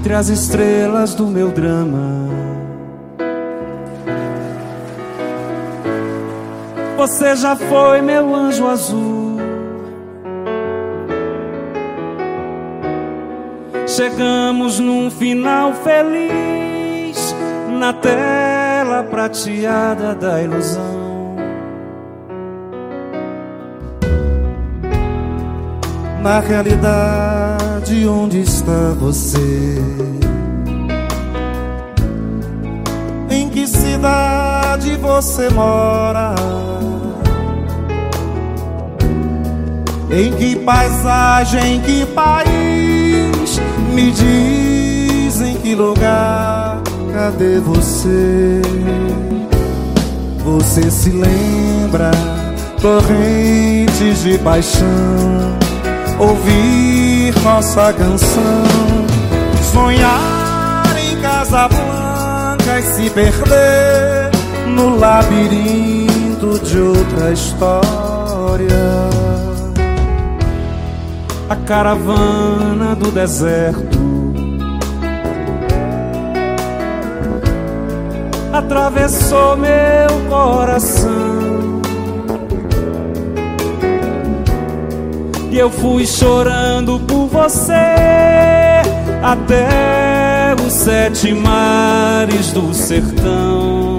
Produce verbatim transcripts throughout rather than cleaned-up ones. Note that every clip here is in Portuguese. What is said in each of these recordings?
entre as estrelas do meu drama. Você já foi meu anjo azul. Chegamos num final feliz na tela prateada da ilusão. Na realidade, onde está você? Em que cidade você mora? Em que paisagem, em que país? Me diz em que lugar, cadê você? Você se lembra, torrentes de paixão, ouvir nossa canção, sonhar em Casablanca e se perder no labirinto de outra história. A caravana do deserto atravessou meu coração e eu fui chorando por você até os sete mares do sertão.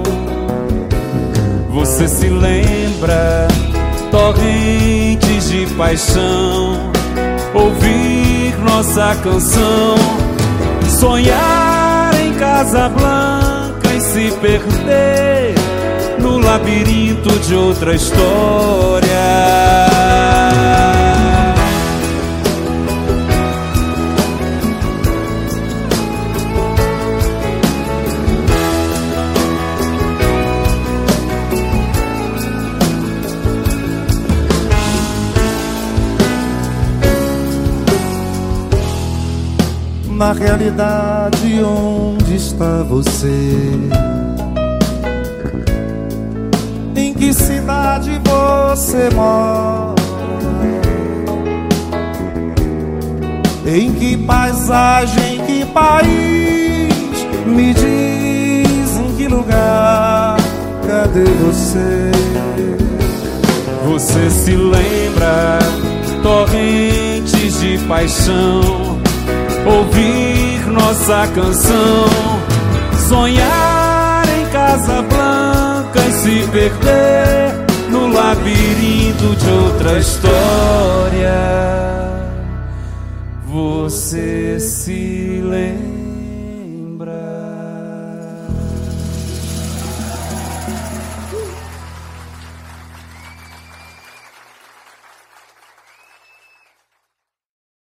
Você se lembra, torrentes de paixão, ouvir nossa canção, sonhar em Casablanca e se perder no labirinto de outra história. Na realidade, onde está você? Em que cidade você mora? Em que paisagem, em que país? Me diz em que lugar, cadê você? Você se lembra, torrentes de paixão, ouvir nossa canção, sonhar em Casablanca e se perder no labirinto de outra história.